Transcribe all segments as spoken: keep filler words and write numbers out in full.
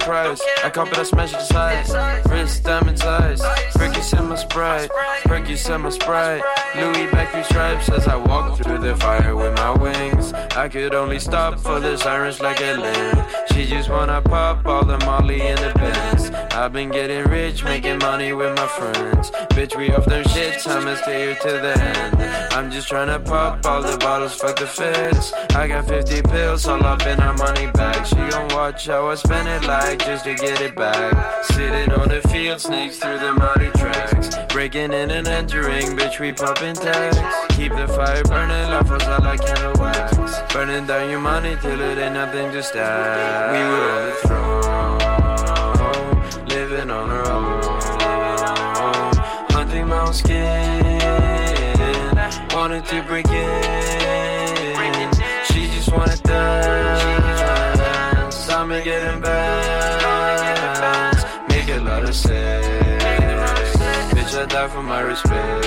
price. I cop it, I smash it to size. Wrist diamond size. Perky's in my Sprite. Perky's in my Sprite. Louis back through stripes as I walk through the fire with my wings. I could only stop for the sirens like a limb. She just wanna pop all the Molly in the Benz. I've been getting rich, making money with my friends. Bitch, we off them shits, I'ma stay here till the end. I'm just tryna pop all the bottles, fuck the feds. I got fifty pills, all up in her money bag. She gon' watch how I spend it like just to get it back. Sitting on the field, sneaks through the muddy tracks. Breaking in and entering, bitch, we popping tags. Keep the fire burning, laugh us out like candle wax. Burning down your money till it ain't nothing to stack. We were on the throne, living on our own. Hunting my own skin, wanted to break in. She just wanted dance, I'ma get in bounds. Make a lot of sense, bitch, I die for my respect.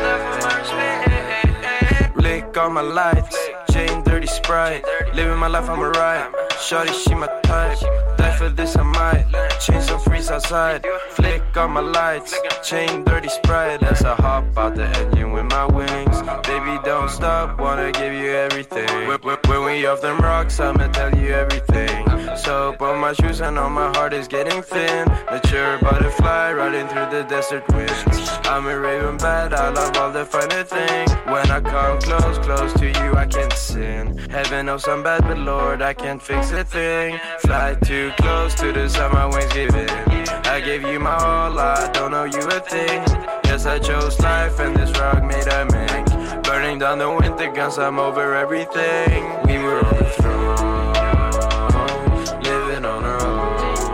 Lick on my lights, chain dirty Sprite. Living my life, I'm a ride. Shorty, she my type. Die for this, I might. Change some freeze outside. Flick on my lights, chain dirty Sprite. As I hop out the engine with my wings. Baby, don't stop, wanna give you everything. When, when, when we off them rocks, I'ma tell you everything. Soap on my shoes, I know my heart is getting thin. Mature butterfly riding through the desert winds. I'm a raven bat, I love all the finer things. When I come close, close to you, I can't sin. Heaven knows I'm bad, but Lord, I can't fix a thing. Fly too close to the sun, my wings give in. I gave you my all, I don't know you a thing. Yes, I chose life, and this rock made a mink. Burning down the winter guns, I'm over everything. We were on the throne,